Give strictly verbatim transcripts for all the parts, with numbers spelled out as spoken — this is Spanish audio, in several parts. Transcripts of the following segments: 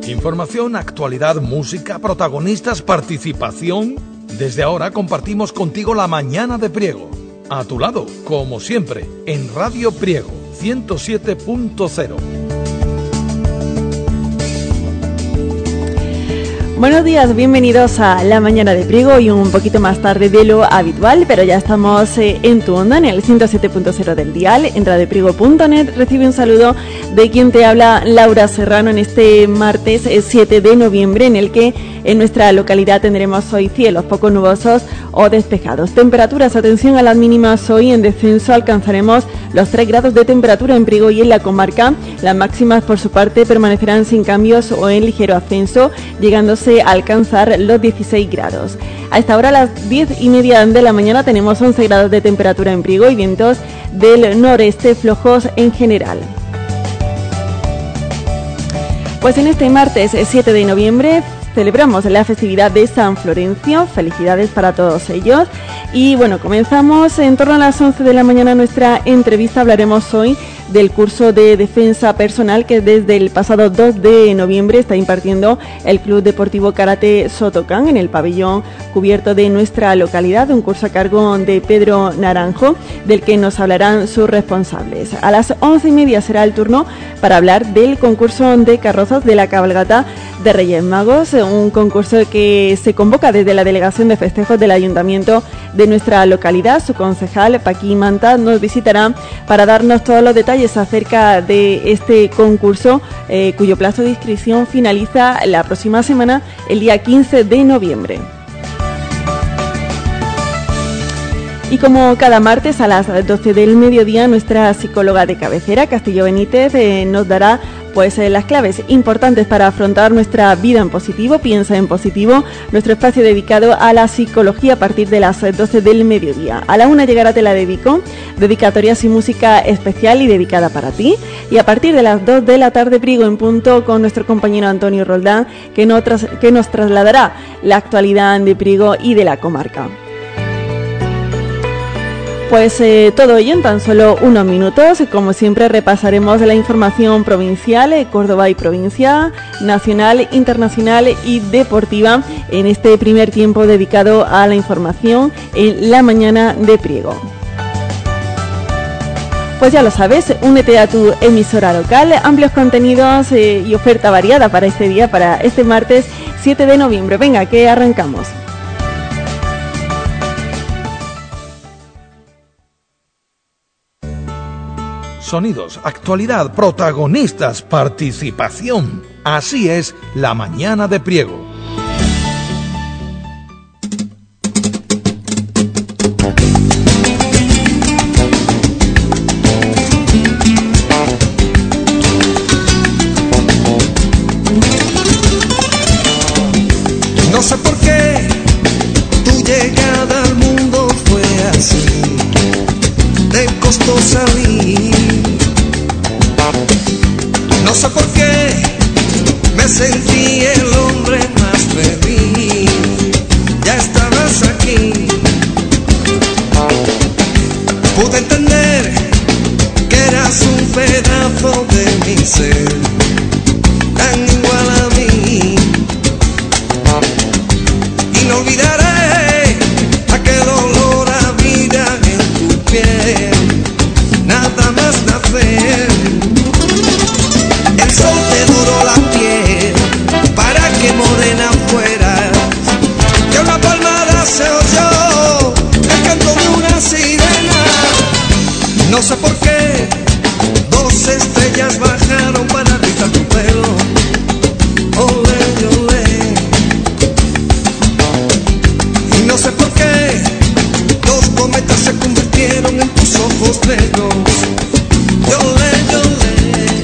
Información, actualidad, música, protagonistas, participación. Desde ahora compartimos contigo la mañana de Priego. A tu lado, como siempre, en Radio Priego, ciento siete punto cero. Buenos días, bienvenidos a la mañana de Priego y un poquito más tarde de lo habitual, pero ya estamos eh, en tu onda, en el ciento siete punto cero del dial, en radiopriego punto net. Recibe un saludo de quien te habla, Laura Serrano, en este martes eh, siete de noviembre, en el que en nuestra localidad tendremos hoy cielos poco nubosos o despejados. Temperaturas, atención a las mínimas, hoy en descenso alcanzaremos los tres grados de temperatura en Priego y en la comarca. Las máximas, por su parte, permanecerán sin cambios o en ligero ascenso, llegándose a alcanzar los dieciséis grados. A esta hora, a las diez y media de la mañana, tenemos once grados de temperatura en Priego y vientos del noreste flojos en general. Pues en este martes siete de noviembre celebramos la festividad de San Florencio. Felicidades para todos ellos. Y bueno, comenzamos en torno a las once de la mañana nuestra entrevista. Hablaremos hoy del curso de defensa personal que desde el pasado dos de noviembre está impartiendo el Club Deportivo Karate Sotocán en el pabellón cubierto de nuestra localidad, un curso a cargo de Pedro Naranjo, del que nos hablarán sus responsables. A las once y media será el turno para hablar del concurso de carrozas de la cabalgata de Reyes Magos, un concurso que se convoca desde la Delegación de Festejos del Ayuntamiento de nuestra localidad. Su concejal, Paqui Manta, nos visitará para darnos todos los detalles acerca de este concurso, eh, cuyo plazo de inscripción finaliza la próxima semana, el día quince de noviembre. Y como cada martes a las doce del mediodía, nuestra psicóloga de cabecera, Castillo Benítez, eh, nos dará pues eh, las claves importantes para afrontar nuestra vida en positivo. Piensa en positivo, nuestro espacio dedicado a la psicología a partir de las doce del mediodía. A la una llegará Te la dedico, dedicatorias y música especial y dedicada para ti. Y a partir de las dos de la tarde, Priego en punto, con nuestro compañero Antonio Roldán, que, no tras, que nos trasladará la actualidad de Priego y de la comarca. Pues eh, todo ello en tan solo unos minutos. Como siempre, repasaremos la información provincial, eh, Córdoba y provincia, nacional, internacional y deportiva en este primer tiempo dedicado a la información en la mañana de Priego. Pues ya lo sabes, únete a tu emisora local, amplios contenidos eh, y oferta variada para este día, para este martes siete de noviembre. Venga, que arrancamos. Sonidos, actualidad, protagonistas, participación. Así es la mañana de Priego. No sé por qué tu llegada al mundo fue así, te costó salir. No sé por qué me sentí el hombre más feliz. Ya estabas aquí. Pude entender que eras un pedazo de mi ser, tan igual a mí. Y no olvidaré aquel olor a vida en tu piel, nada más nacer. El sol te duró la piel para que morena fueras, que una palmada se oyó el canto de una sirena. No sé por qué dos estrellas bajaron para rizar tu pelo. Olé, olé. Y no sé por qué dos cometas se convirtieron en tus ojos negros. Olé, olé.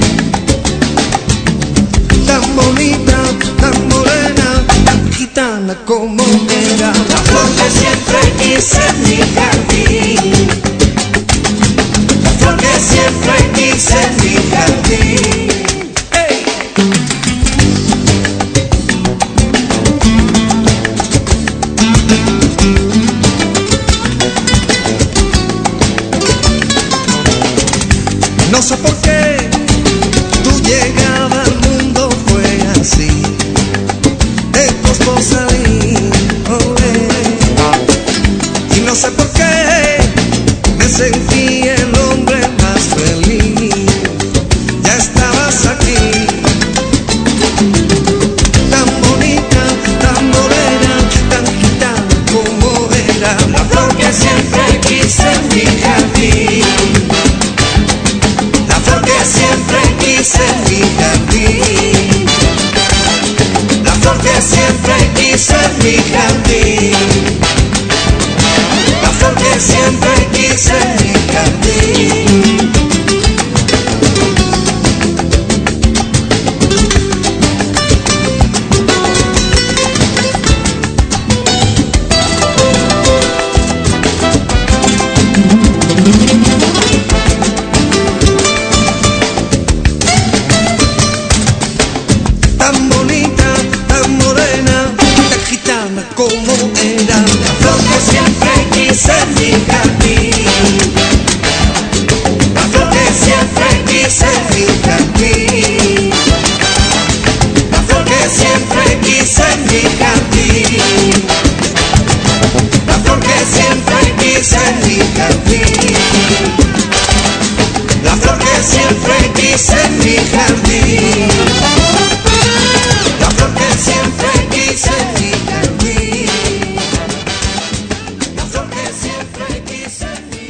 Tan bonita, tan morena, tan gitana como negra, la flor que siempre quise en mi jardín, la flor que siempre quise en mi jardín. quise en mi jardín, la flor que siempre quise en mi jardín, la flor que siempre quise en mi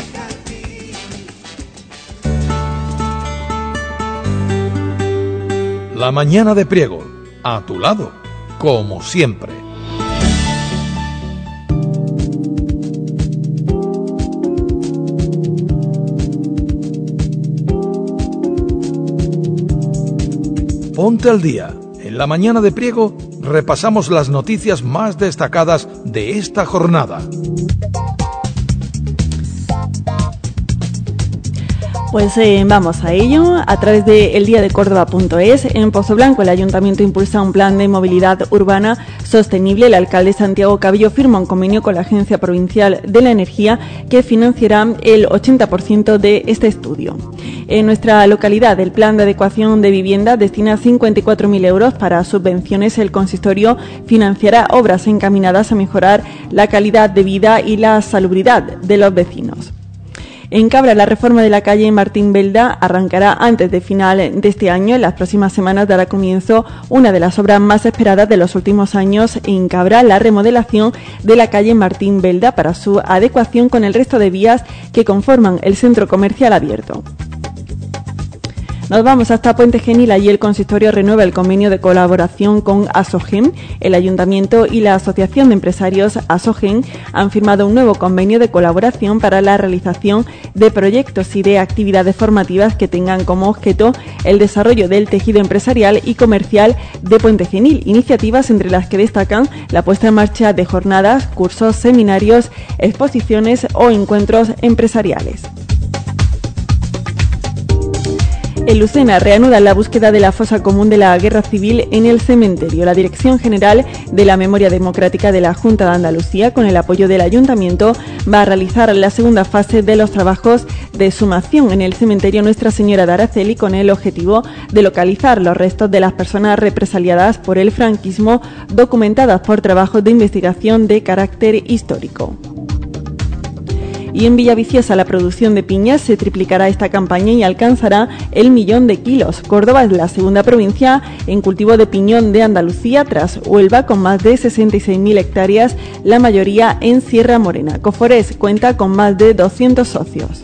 jardín. La mañana de Priego, a tu lado, como siempre. Ponte al día. En la mañana de Priego repasamos las noticias más destacadas de esta jornada. Pues eh, vamos a ello. A través de el día de Córdoba punto es, en Pozoblanco el Ayuntamiento impulsa un plan de movilidad urbana sostenible. El alcalde Santiago Cabillo firma un convenio con la Agencia Provincial de la Energía que financiará el ochenta por ciento de este estudio. En nuestra localidad, el plan de adecuación de vivienda destina cincuenta y cuatro mil euros para subvenciones. El consistorio financiará obras encaminadas a mejorar la calidad de vida y la salubridad de los vecinos. En Cabra, la reforma de la calle Martín Belda arrancará antes de final de este año. En las próximas semanas dará comienzo una de las obras más esperadas de los últimos años en Cabra, la remodelación de la calle Martín Belda para su adecuación con el resto de vías que conforman el centro comercial abierto. Nos vamos hasta Puente Genil. Allí el consistorio renueva el convenio de colaboración con Asogen. El Ayuntamiento y la Asociación de Empresarios Asogen han firmado un nuevo convenio de colaboración para la realización de proyectos y de actividades formativas que tengan como objeto el desarrollo del tejido empresarial y comercial de Puente Genil. Iniciativas entre las que destacan la puesta en marcha de jornadas, cursos, seminarios, exposiciones o encuentros empresariales. En Lucena reanuda la búsqueda de la fosa común de la Guerra Civil en el cementerio. La Dirección General de la Memoria Democrática de la Junta de Andalucía, con el apoyo del Ayuntamiento, va a realizar la segunda fase de los trabajos de exhumación en el cementerio Nuestra Señora de Araceli, con el objetivo de localizar los restos de las personas represaliadas por el franquismo, documentadas por trabajos de investigación de carácter histórico. Y en Villaviciosa la producción de piñas se triplicará esta campaña y alcanzará el millón de kilos. Córdoba es la segunda provincia en cultivo de piñón de Andalucía, tras Huelva, con más de sesenta y seis mil hectáreas, la mayoría en Sierra Morena. Coforés cuenta con más de doscientos socios.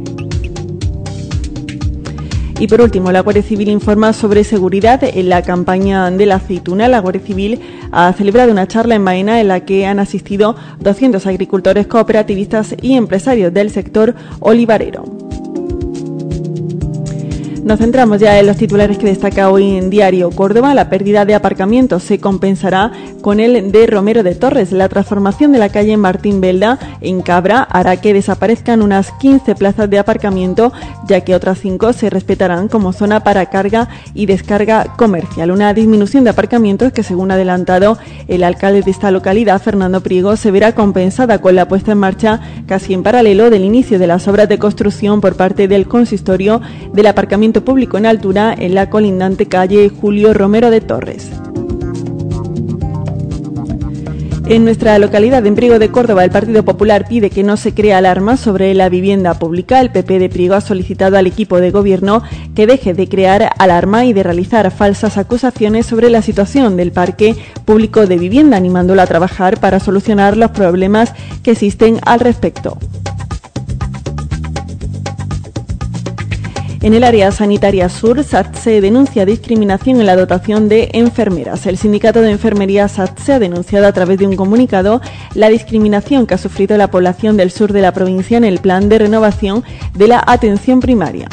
Y por último, la Guardia Civil informa sobre seguridad en la campaña de la aceituna. La Guardia Civil ha celebrado una charla en Baena en la que han asistido doscientos agricultores, cooperativistas y empresarios del sector olivarero. Nos centramos ya en los titulares que destaca hoy en Diario Córdoba. La pérdida de aparcamientos se compensará con el de Romero de Torres. La transformación de la calle Martín Belda en Cabra hará que desaparezcan unas quince plazas de aparcamiento, ya que otras cinco se respetarán como zona para carga y descarga comercial. Una disminución de aparcamientos que, según ha adelantado el alcalde de esta localidad, Fernando Priego, se verá compensada con la puesta en marcha casi en paralelo del inicio de las obras de construcción por parte del consistorio del aparcamiento público en altura en la colindante calle Julio Romero de Torres. En nuestra localidad, en Priego de Córdoba, el Partido Popular pide que no se cree alarma sobre la vivienda pública. El P P de Priego ha solicitado al equipo de gobierno que deje de crear alarma y de realizar falsas acusaciones sobre la situación del parque público de vivienda, animándolo a trabajar para solucionar los problemas que existen al respecto. En el área sanitaria sur, SATSE denuncia discriminación en la dotación de enfermeras. El sindicato de enfermería SATSE ha denunciado a través de un comunicado la discriminación que ha sufrido la población del sur de la provincia en el plan de renovación de la atención primaria.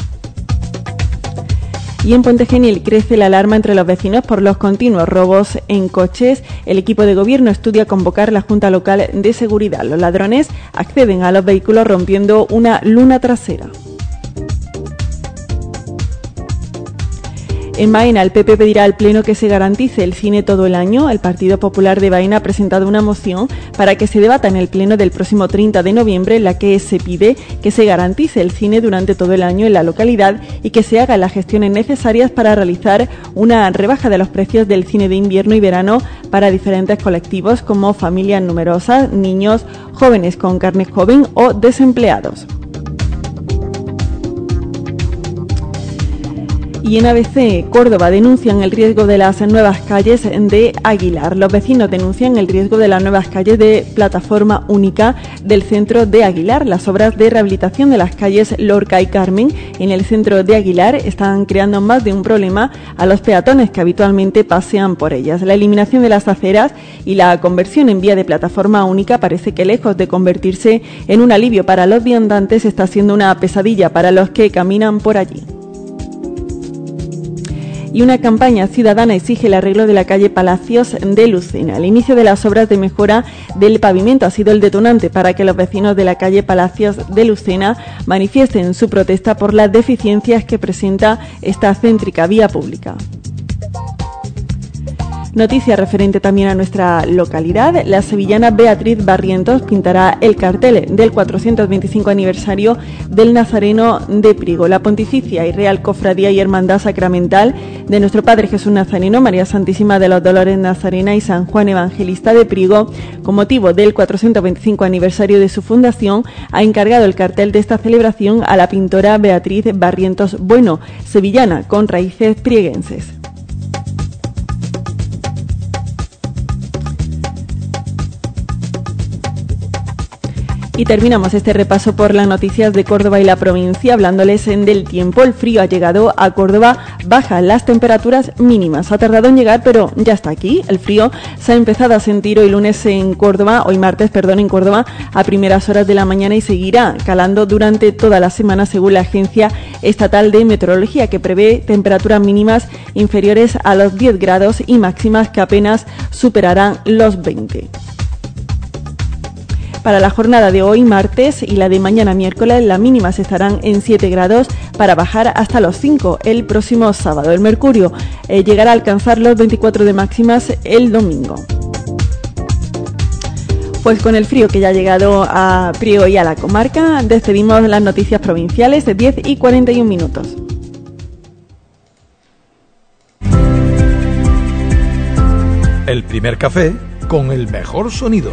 Y en Puente Genil crece la alarma entre los vecinos por los continuos robos en coches. El equipo de gobierno estudia convocar la Junta Local de Seguridad. Los ladrones acceden a los vehículos rompiendo una luna trasera. En Baena, el P P pedirá al Pleno que se garantice el cine todo el año. El Partido Popular de Baena ha presentado una moción para que se debata en el Pleno del próximo treinta de noviembre, en la que se pide que se garantice el cine durante todo el año en la localidad y que se hagan las gestiones necesarias para realizar una rebaja de los precios del cine de invierno y verano para diferentes colectivos como familias numerosas, niños, jóvenes con carnet joven o desempleados. Y en A B C Córdoba denuncian el riesgo de las nuevas calles de Aguilar. Los vecinos denuncian el riesgo de las nuevas calles de plataforma única del centro de Aguilar. Las obras de rehabilitación de las calles Lorca y Carmen en el centro de Aguilar están creando más de un problema a los peatones que habitualmente pasean por ellas. La eliminación de las aceras y la conversión en vía de plataforma única parece que, lejos de convertirse en un alivio para los viandantes, está siendo una pesadilla para los que caminan por allí. Y una campaña ciudadana exige el arreglo de la calle Palacios de Lucena. El inicio de las obras de mejora del pavimento ha sido el detonante para que los vecinos de la calle Palacios de Lucena manifiesten su protesta por las deficiencias que presenta esta céntrica vía pública. Noticia referente también a nuestra localidad. La sevillana Beatriz Barrientos pintará el cartel del cuatrocientos veinticinco aniversario del Nazareno de Priego. La Pontificia y Real Cofradía y Hermandad Sacramental de nuestro Padre Jesús Nazareno, María Santísima de los Dolores Nazarena y San Juan Evangelista de Priego, con motivo del cuatrocientos veinticinco aniversario de su fundación, ha encargado el cartel de esta celebración a la pintora Beatriz Barrientos Bueno, sevillana con raíces prieguenses. Y terminamos este repaso por las noticias de Córdoba y la provincia hablándoles en del tiempo. El frío ha llegado a Córdoba, bajan las temperaturas mínimas. Ha tardado en llegar, pero ya está aquí. El frío se ha empezado a sentir hoy lunes en Córdoba, hoy martes, perdón, en Córdoba a primeras horas de la mañana y seguirá calando durante toda la semana según la Agencia Estatal de Meteorología, que prevé temperaturas mínimas inferiores a los diez grados y máximas que apenas superarán los veinte. Para la jornada de hoy, martes, y la de mañana, miércoles, las mínimas estarán en siete grados para bajar hasta los cinco el próximo sábado. El mercurio eh, llegará a alcanzar los veinticuatro de máximas el domingo. Pues con el frío que ya ha llegado a Priego y a la comarca, despedimos las noticias provinciales de diez y cuarenta y un minutos. El primer café con el mejor sonido.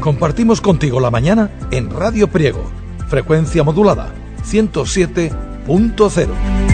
Compartimos contigo la mañana en Radio Priego, frecuencia modulada ciento siete punto cero.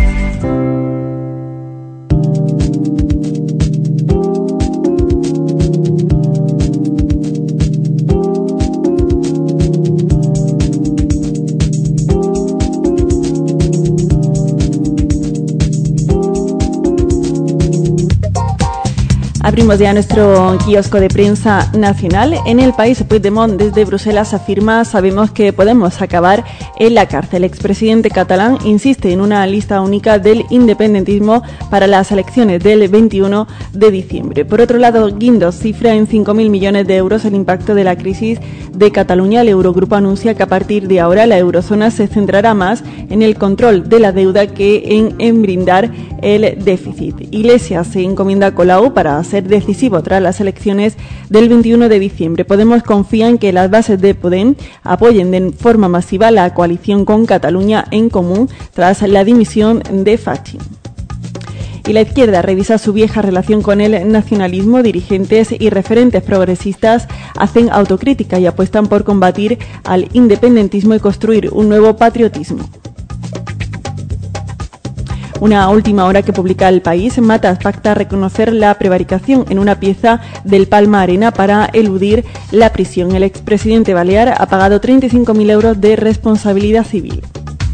Abrimos ya nuestro kiosco de prensa nacional. En el país, Puigdemont desde Bruselas afirma: sabemos que podemos acabar en la cárcel. El expresidente catalán insiste en una lista única del independentismo para las elecciones del veintiuno de diciembre. Por otro lado, Guindos cifra en cinco mil millones de euros el impacto de la crisis de Cataluña. El Eurogrupo anuncia que a partir de ahora la eurozona se centrará más en el control de la deuda que en, en brindar el déficit. Iglesias se encomienda a Colau para ser decisivo tras las elecciones del veintiuno de diciembre. Podemos confía en que las bases de Podem apoyen de forma masiva la coalición con Cataluña en Común tras la dimisión de Fachin. Y la izquierda revisa su vieja relación con el nacionalismo. Dirigentes y referentes progresistas hacen autocrítica y apuestan por combatir al independentismo y construir un nuevo patriotismo. Una última hora que publica El País: Matas pacta reconocer la prevaricación en una pieza del Palma Arena para eludir la prisión. El expresidente balear ha pagado treinta y cinco mil euros de responsabilidad civil.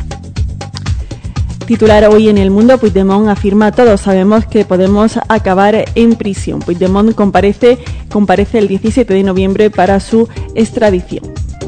Titular hoy en El Mundo: Puigdemont afirma: todos sabemos que podemos acabar en prisión. Puigdemont comparece, comparece el diecisiete de noviembre para su extradición.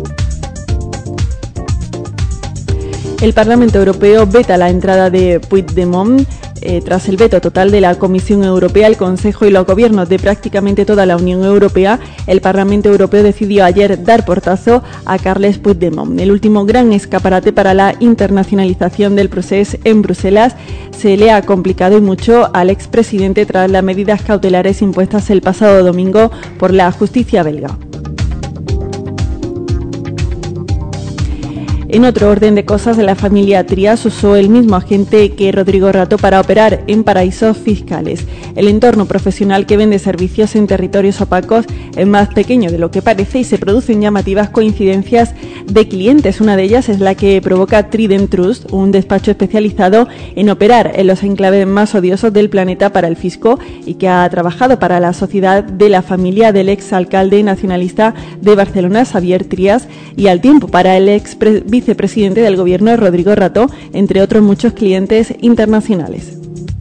El Parlamento Europeo veta la entrada de Puigdemont. Eh, tras el veto total de la Comisión Europea, el Consejo y los gobiernos de prácticamente toda la Unión Europea, el Parlamento Europeo decidió ayer dar portazo a Carles Puigdemont. El último gran escaparate para la internacionalización del proceso en Bruselas se le ha complicado y mucho al expresidente tras las medidas cautelares impuestas el pasado domingo por la justicia belga. En otro orden de cosas, la familia Trias usó el mismo agente que Rodrigo Rato para operar en paraísos fiscales. El entorno profesional que vende servicios en territorios opacos es más pequeño de lo que parece y se producen llamativas coincidencias de clientes. Una de ellas es la que provoca Trident Trust, un despacho especializado en operar en los enclaves más odiosos del planeta para el fisco y que ha trabajado para la sociedad de la familia del exalcalde nacionalista de Barcelona, Xavier Trias, y al tiempo para el ex vicepresidente del gobierno, Rodrigo Rato, entre otros muchos clientes internacionales.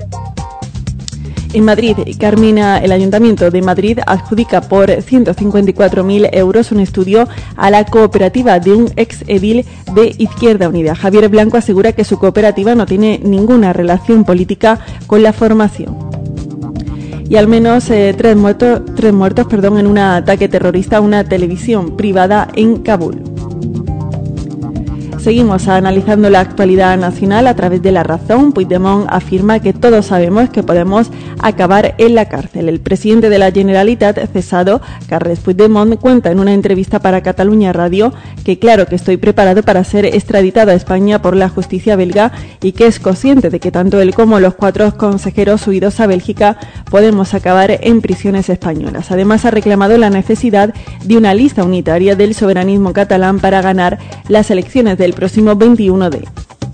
En Madrid, Carmina, el Ayuntamiento de Madrid adjudica por ciento cincuenta y cuatro mil euros un estudio a la cooperativa de un ex edil de Izquierda Unida. Javier Blanco asegura que su cooperativa no tiene ninguna relación política con la formación. Y al menos eh, tres muertos, tres muertos perdón, en un ataque terrorista a una televisión privada en Kabul. Seguimos analizando la actualidad nacional a través de La Razón. Puigdemont afirma que todos sabemos que podemos acabar en la cárcel. El presidente de la Generalitat, cesado, Carles Puigdemont, cuenta en una entrevista para Catalunya Radio que claro que estoy preparado para ser extraditado a España por la justicia belga y que es consciente de que tanto él como los cuatro consejeros huidos a Bélgica podemos acabar en prisiones españolas. Además, ha reclamado la necesidad de una lista unitaria del soberanismo catalán para ganar las elecciones del próximo veintiuno de.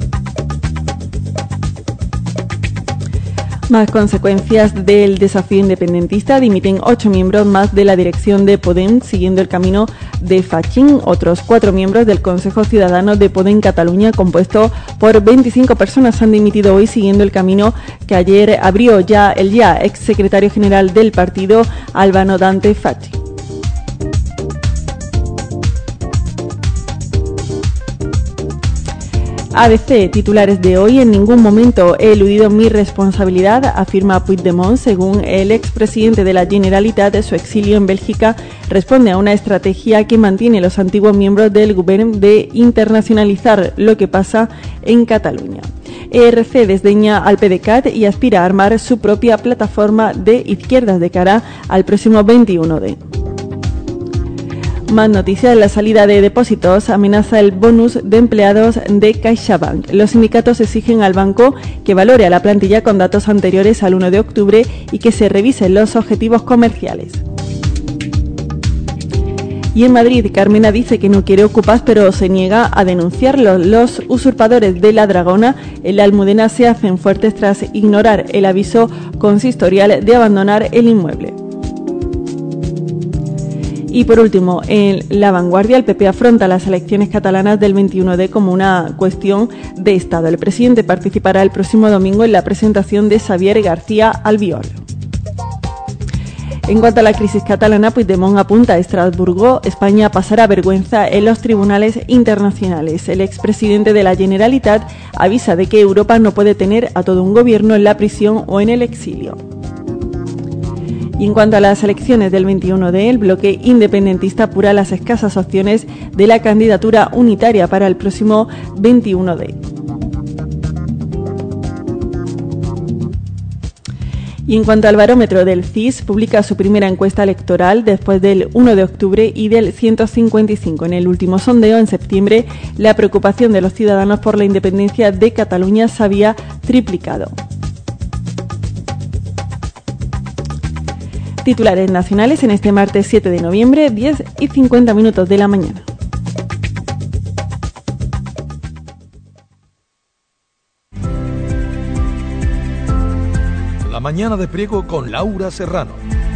Más consecuencias del desafío independentista: dimiten ocho miembros más de la dirección de Podem siguiendo el camino de Fachin. Otros cuatro miembros del Consejo Ciudadano de Podem Cataluña, compuesto por veinticinco personas, han dimitido hoy siguiendo el camino que ayer abrió ya el ya ex secretario general del partido, Albano Dante Fachin. A B C, titulares de hoy: en ningún momento he eludido mi responsabilidad, afirma Puigdemont. Según el expresidente de la Generalitat, su exilio en Bélgica responde a una estrategia que mantiene los antiguos miembros del Gobierno de internacionalizar lo que pasa en Cataluña. E R C desdeña al PDeCAT y aspira a armar su propia plataforma de izquierdas de cara al próximo veintiuno de. Más noticias: la salida de depósitos amenaza el bonus de empleados de CaixaBank. Los sindicatos exigen al banco que valore a la plantilla con datos anteriores al uno de octubre y que se revisen los objetivos comerciales. Y en Madrid, Carmena dice que no quiere Ocupas, pero se niega a denunciarlos. Los usurpadores de La Dragona en la Almudena se hacen fuertes tras ignorar el aviso consistorial de abandonar el inmueble. Y por último, en La Vanguardia, el P P afronta las elecciones catalanas del veintiuno de como una cuestión de Estado. El presidente participará el próximo domingo en la presentación de Xavier García Albiol. En cuanto a la crisis catalana, Puigdemont apunta a Estrasburgo, España pasará vergüenza en los tribunales internacionales. El expresidente de la Generalitat avisa de que Europa no puede tener a todo un gobierno en la prisión o en el exilio. Y en cuanto a las elecciones del veintiuno de, el bloque independentista apura las escasas opciones de la candidatura unitaria para el próximo veintiuno de. Y en cuanto al barómetro del C I S, publica su primera encuesta electoral después del uno de octubre y del ciento cincuenta y cinco. En el último sondeo, en septiembre, la preocupación de los ciudadanos por la independencia de Cataluña se había triplicado. Titulares nacionales en este martes siete de noviembre, diez y cincuenta minutos de la mañana. La mañana de Priego con Laura Serrano.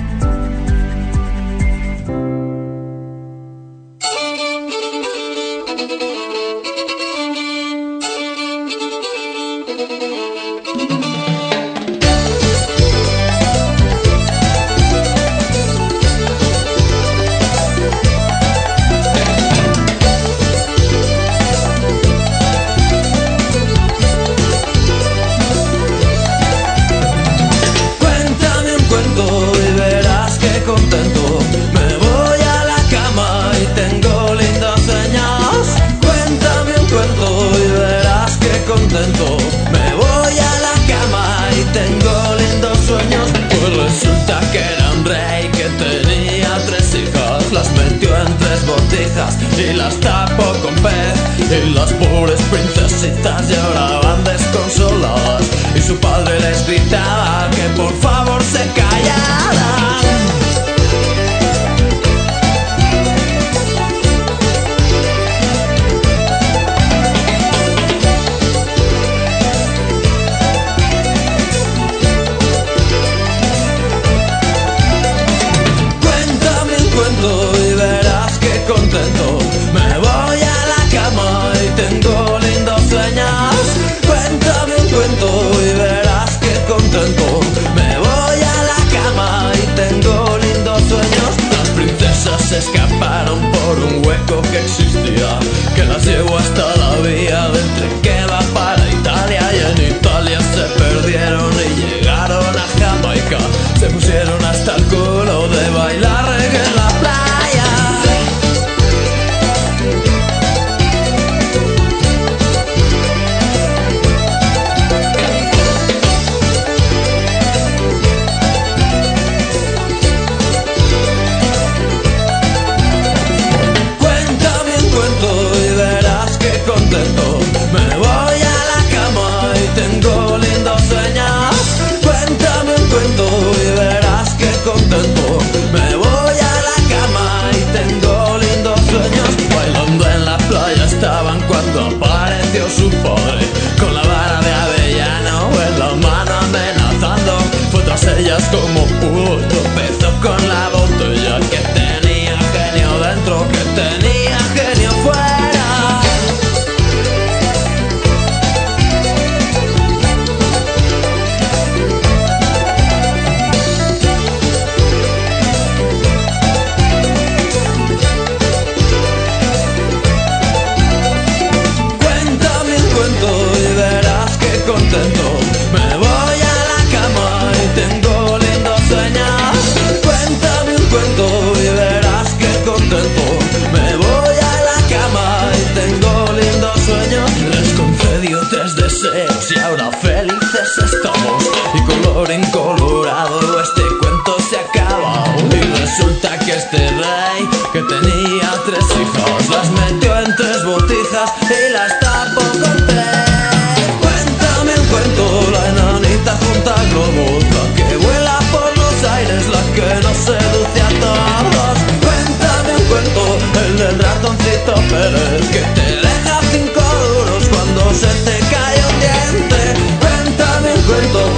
Y las tapó con pez y las pobres princesitas lloraban desconsoladas y su padre les gritaba que por favor se callaran. Cuéntame un cuento y verás que contento me voy a la cama y tengo lindos sueños. Cuéntame un cuento y verás que contento me voy a la cama y tengo lindos sueños. Las princesas se escaparon por un hueco que existía, que las llevó hasta la vía del tren que va para Italia, y en Italia se perdieron y llegaron a Jamaica. Se pusieron hasta el culo de bailar reggae en la playa. Contento, me voy a la cama y tengo lindos sueños. Cuéntame un cuento y verás que contento me voy a la cama y tengo lindos sueños. Bailando en la playa estaban cuando apareció su padre con la vara de avellano en la mano amenazando. Fue tras ellas como pudo, tropezó con la botella que tenía genio dentro, que tenía genio fuera. Contento, me voy a la cama y tengo lindos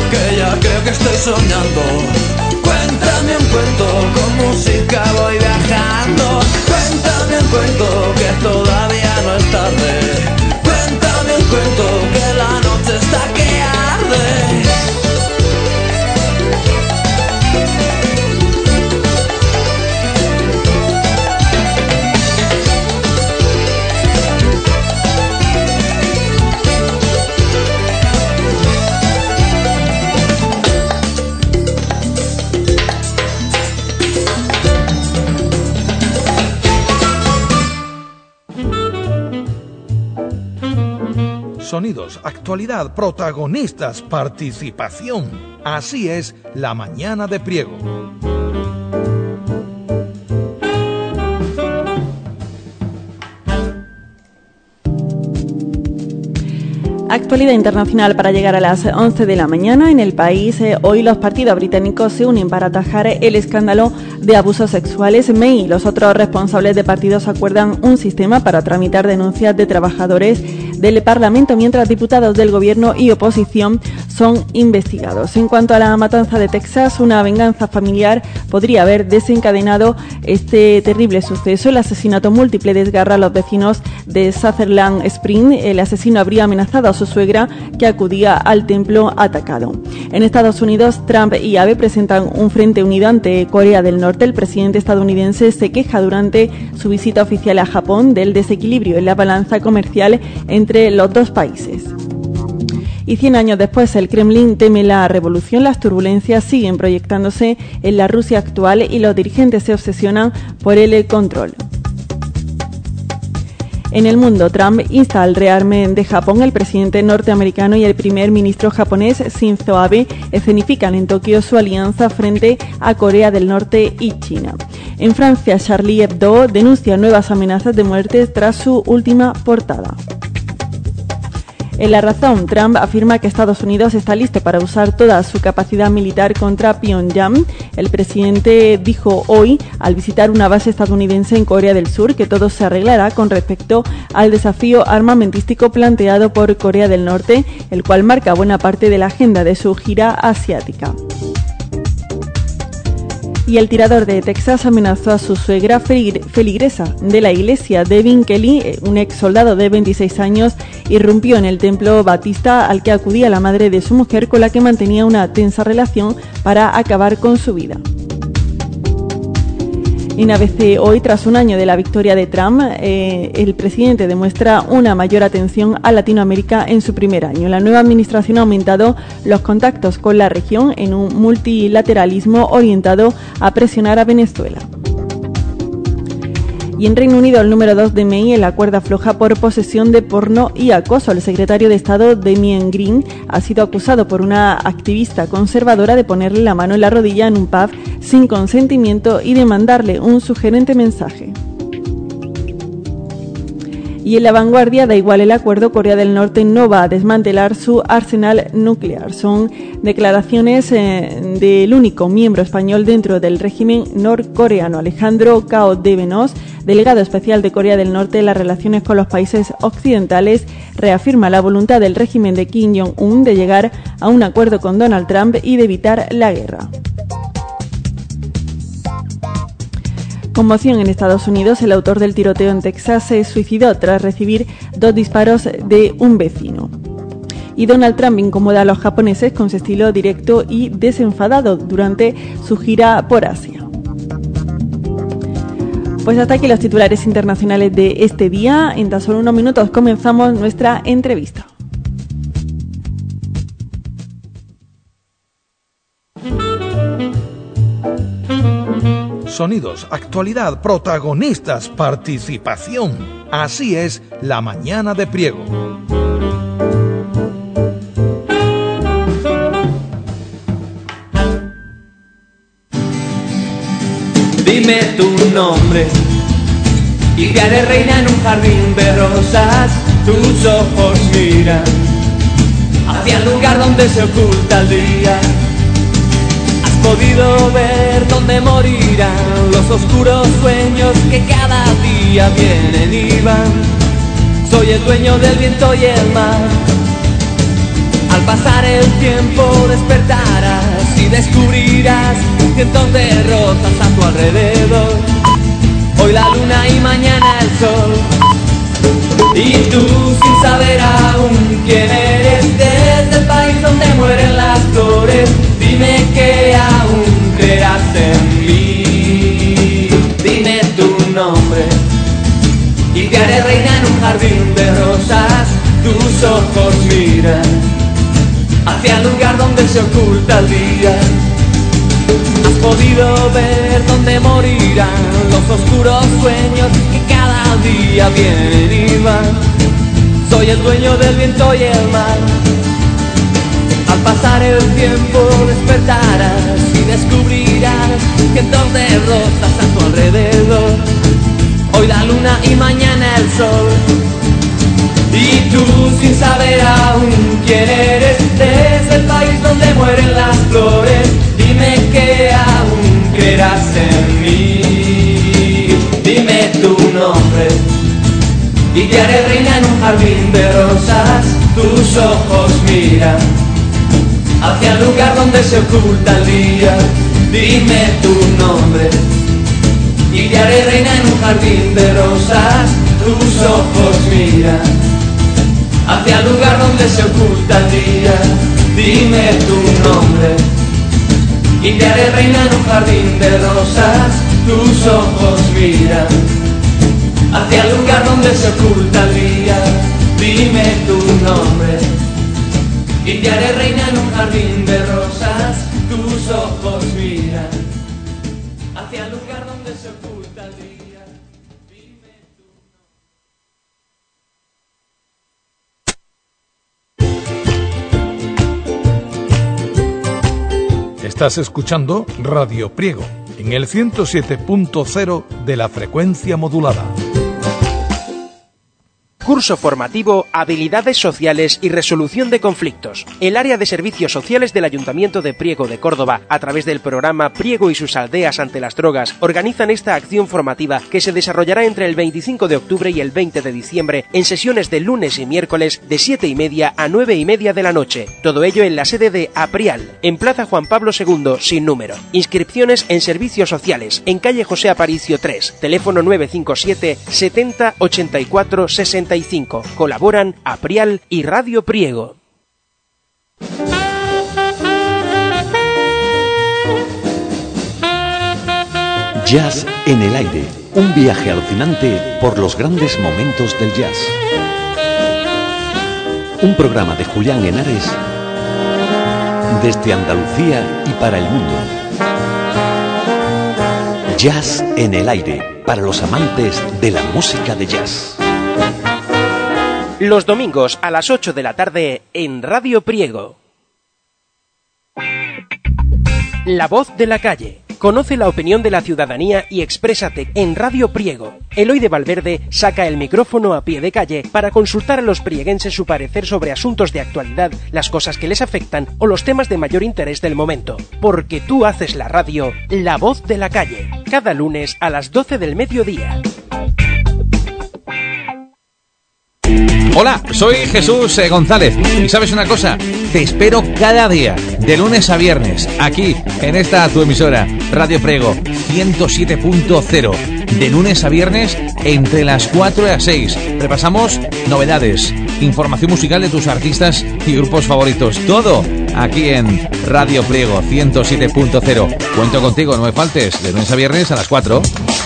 que ya creo que estoy soñando. Cuéntame un cuento, con música voy viajando. Cuéntame un cuento, que todavía no es tarde. Cuéntame un cuento, que la noche está que arde. Sonidos, actualidad, protagonistas, participación. Así es La Mañana de Priego. Actualidad internacional para llegar a las once de la mañana. En el país, eh, hoy los partidos británicos se unen para atajar el escándalo de abusos sexuales. May y los otros responsables de partidos acuerdan un sistema para tramitar denuncias de trabajadores del Parlamento, mientras diputados del Gobierno y oposición son investigados. En cuanto a la matanza de Texas, una venganza familiar podría haber desencadenado este terrible suceso. El asesinato múltiple desgarra a los vecinos de Sutherland Springs. El asesino habría amenazado a su suegra, que acudía al templo atacado. En Estados Unidos, Trump y Abe presentan un frente unido ante Corea del Norte. El presidente estadounidense se queja durante su visita oficial a Japón del desequilibrio en la balanza comercial entre los dos países. Y cien años después, el Kremlin teme la revolución. Las turbulencias siguen proyectándose en la Rusia actual y los dirigentes se obsesionan por el control. En el mundo, Trump insta al rearme de Japón. El presidente norteamericano y el primer ministro japonés, Shinzo Abe, escenifican en Tokio su alianza frente a Corea del Norte y China. En Francia, Charlie Hebdo denuncia nuevas amenazas de muerte tras su última portada. En La Razón, Trump afirma que Estados Unidos está listo para usar toda su capacidad militar contra Pyongyang. El presidente dijo hoy, al visitar una base estadounidense en Corea del Sur, que todo se arreglará con respecto al desafío armamentístico planteado por Corea del Norte, el cual marca buena parte de la agenda de su gira asiática. Y el tirador de Texas amenazó a su suegra feligresa de la iglesia. Devin Kelly, un ex soldado de veintiséis años, irrumpió en el templo batista al que acudía la madre de su mujer, con la que mantenía una tensa relación, para acabar con su vida. En A B C hoy, tras un año de la victoria de Trump, eh, el presidente demuestra una mayor atención a Latinoamérica en su primer año. La nueva administración ha aumentado los contactos con la región en un multilateralismo orientado a presionar a Venezuela. Y en Reino Unido, el número dos de May en la cuerda floja por posesión de porno y acoso. El secretario de Estado, Damien Green, ha sido acusado por una activista conservadora de ponerle la mano en la rodilla en un pub sin consentimiento y de mandarle un sugerente mensaje. Y en La Vanguardia, da igual el acuerdo, Corea del Norte no va a desmantelar su arsenal nuclear. Son declaraciones eh, del único miembro español dentro del régimen norcoreano. Alejandro Cao de Venós, delegado especial de Corea del Norte en las relaciones con los países occidentales, reafirma la voluntad del régimen de Kim Jong-un de llegar a un acuerdo con Donald Trump y de evitar la guerra. Conmoción en Estados Unidos. El autor del tiroteo en Texas se suicidó tras recibir dos disparos de un vecino. Y Donald Trump incomoda a los japoneses con su estilo directo y desenfadado durante su gira por Asia. Pues hasta aquí los titulares internacionales de este día. En tan solo unos minutos comenzamos nuestra entrevista. Sonidos, actualidad, protagonistas, participación. Así es La Mañana de Priego. Dime tu nombre y te haré reina en un jardín de rosas. Tus ojos miran hacia el lugar donde se oculta el día. Podido ver dónde morirán los oscuros sueños que cada día vienen y van. Soy el dueño del viento y el mar. Al pasar el tiempo despertarás y descubrirás cientos de rosas a tu alrededor. Hoy la luna y mañana el sol. Y tú sin saber aún quién eres, desde el país donde mueren las flores, dime que aún creerás en mí. Dime tu nombre y te haré reina en un jardín de rosas. Tus ojos miran hacia el lugar donde se oculta el día. Has podido ver dónde morirán los oscuros sueños que cada día vienen y van. Soy el dueño del viento y el mar. Al pasar el tiempo despertarás y descubrirás cientos de rosas a tu alrededor. Hoy la luna y mañana el sol. Y tú sin saber aún quién eres, desde el país donde mueren las flores, dime que aún creerás en mí. Dime tu nombre y te haré reina en un jardín de rosas. Tus ojos miran hacia el lugar donde se oculta el día. Dime tu nombre y te haré reina en un jardín de rosas. Tus ojos miran hacia el lugar donde se oculta el día. Dime tu nombre y te haré reina en un jardín de rosas. Tus ojos miran hacia el lugar donde se oculta el día. Dime tu nombre y te haré reina en un jardín de rosas. Tus ojos miran hacia el lugar donde se oculta el día. Estás escuchando Radio Priego en el ciento siete punto cero de la frecuencia modulada. Curso formativo Habilidades Sociales y Resolución de Conflictos. El área de servicios sociales del Ayuntamiento de Priego de Córdoba, a través del programa Priego y sus aldeas ante las drogas, organizan esta acción formativa que se desarrollará entre el veinticinco de octubre y el veinte de diciembre en sesiones de lunes y miércoles de siete y media a nueve y media de la noche. Todo ello en la sede de APRIAL, en Plaza Juan Pablo segundo, sin número. Inscripciones en servicios sociales, en calle José Aparicio tres, teléfono nueve cinco siete setenta ochenta y cuatro sesenta y cinco. Colaboran APRIAL y Radio Priego. Jazz en el aire, un viaje alucinante por los grandes momentos del jazz. Un programa de Julián Henares desde Andalucía y para el mundo. Jazz en el aire, para los amantes de la música de jazz. Los domingos a las ocho de la tarde en Radio Priego. La voz de la calle. Conoce la opinión de la ciudadanía y exprésate en Radio Priego. Eloy de Valverde saca el micrófono a pie de calle para consultar a los prieguenses su parecer sobre asuntos de actualidad, las cosas que les afectan o los temas de mayor interés del momento. Porque tú haces la radio, La voz de la calle. Cada lunes a las doce del mediodía. Hola, soy Jesús eh, González y ¿sabes una cosa? Te espero cada día, de lunes a viernes, aquí, en esta tu emisora, Radio Priego, ciento siete punto cero, de lunes a viernes, entre las cuatro y las seis. Repasamos novedades, información musical de tus artistas y grupos favoritos, todo aquí en Radio Priego, ciento siete punto cero. Cuento contigo, no me faltes, de lunes a viernes a las cuatro.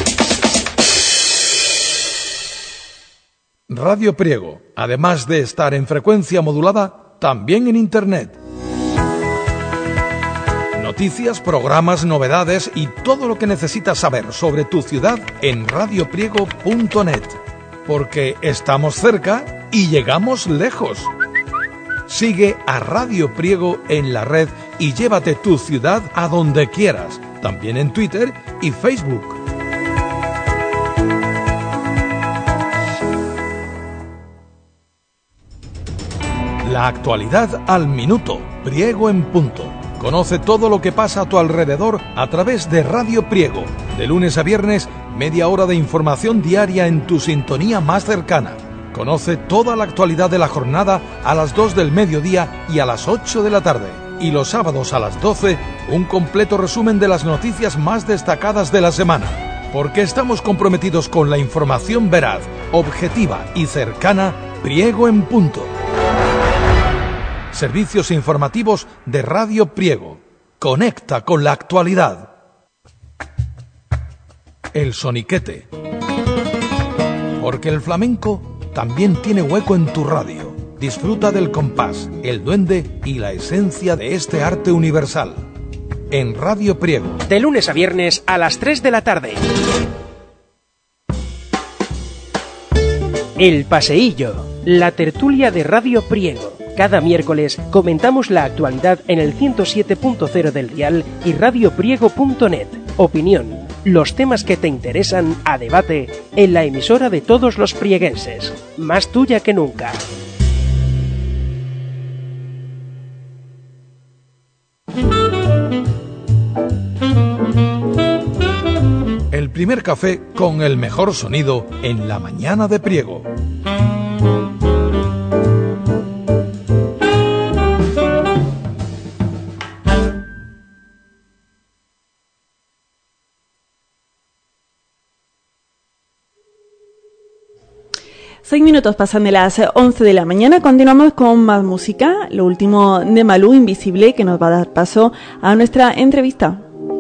Radio Priego, además de estar en frecuencia modulada, también en Internet. Noticias, programas, novedades y todo lo que necesitas saber sobre tu ciudad en radio priego punto net. Porque estamos cerca y llegamos lejos. Sigue a Radio Priego en la red y llévate tu ciudad a donde quieras, también en Twitter y Facebook. La actualidad al minuto, Priego en punto. Conoce todo lo que pasa a tu alrededor a través de Radio Priego. De lunes a viernes, media hora de información diaria en tu sintonía más cercana. Conoce toda la actualidad de la jornada a las dos del mediodía y a las ocho de la tarde. Y los sábados a las doce, un completo resumen de las noticias más destacadas de la semana. Porque estamos comprometidos con la información veraz, objetiva y cercana. Priego en punto. Servicios informativos de Radio Priego. Conecta con la actualidad. El soniquete. Porque el flamenco también tiene hueco en tu radio. Disfruta del compás, el duende y la esencia de este arte universal. En Radio Priego. De lunes a viernes a las tres de la tarde. El Paseillo, la tertulia de Radio Priego. Cada miércoles comentamos la actualidad en el ciento siete punto cero del dial y radiopriego punto net. Opinión, los temas que te interesan a debate en la emisora de todos los prieguenses. Más tuya que nunca. El primer café con el mejor sonido en la mañana de Priego. Seis minutos pasan de las once de la mañana. Continuamos con más música. Lo último de Malú, Invisible, que nos va a dar paso a nuestra entrevista.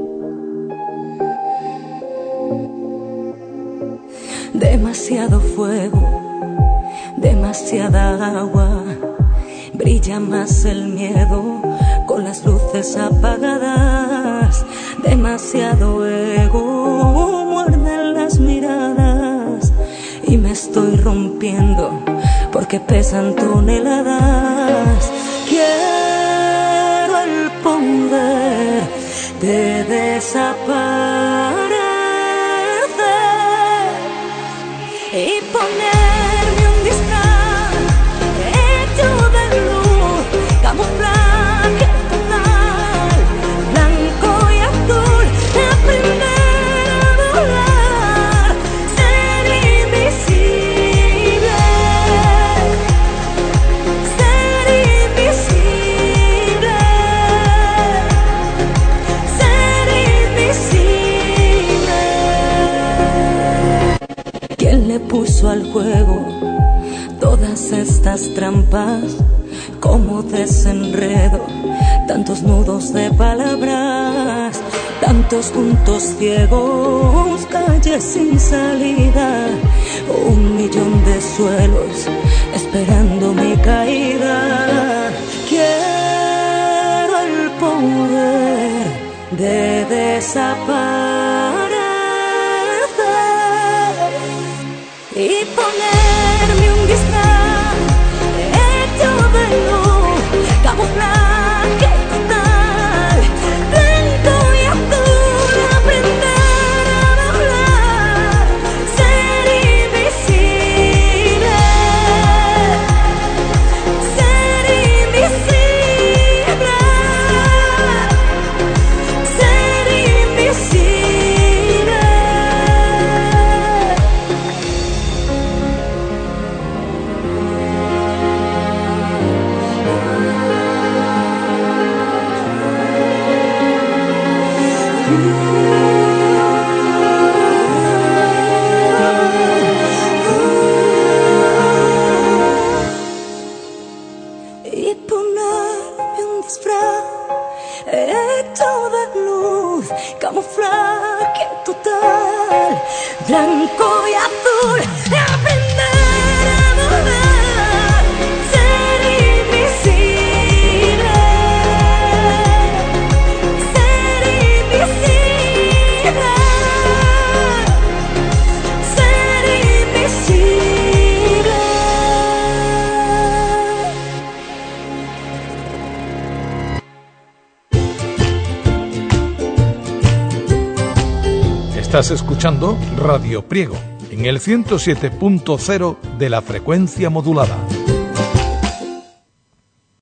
Demasiado fuego, demasiada agua, brilla más el miedo con las luces apagadas. Demasiado ego, muerden las miradas y me estoy rompiendo porque pesan toneladas. Quiero el poder de desaparecer y ponerme un disfraz hecho de luz, camuflaje total, blanco y azul, aprender a volar, ser invisible, ser invisible, ser invisible. ¿Quién le puso al juego todas estas trampas? Como desenredo, tantos nudos de palabras, tantos puntos ciegos, calles sin salida, un millón de suelos esperando mi caída. Quiero el poder de desaparecer y ponerme un disfraz hecho de luz, camuflaje total, blanco y azul, aprender a volar, ser invisible, ser invisible, ser invisible. Y ponerme un disfraz hecho de luz, camuflaje total, blanco y azul, aprender a volar, ser invisible, ser invisible, ser invisible. Estás escuchando Radio Priego en el ciento siete punto cero de la frecuencia modulada.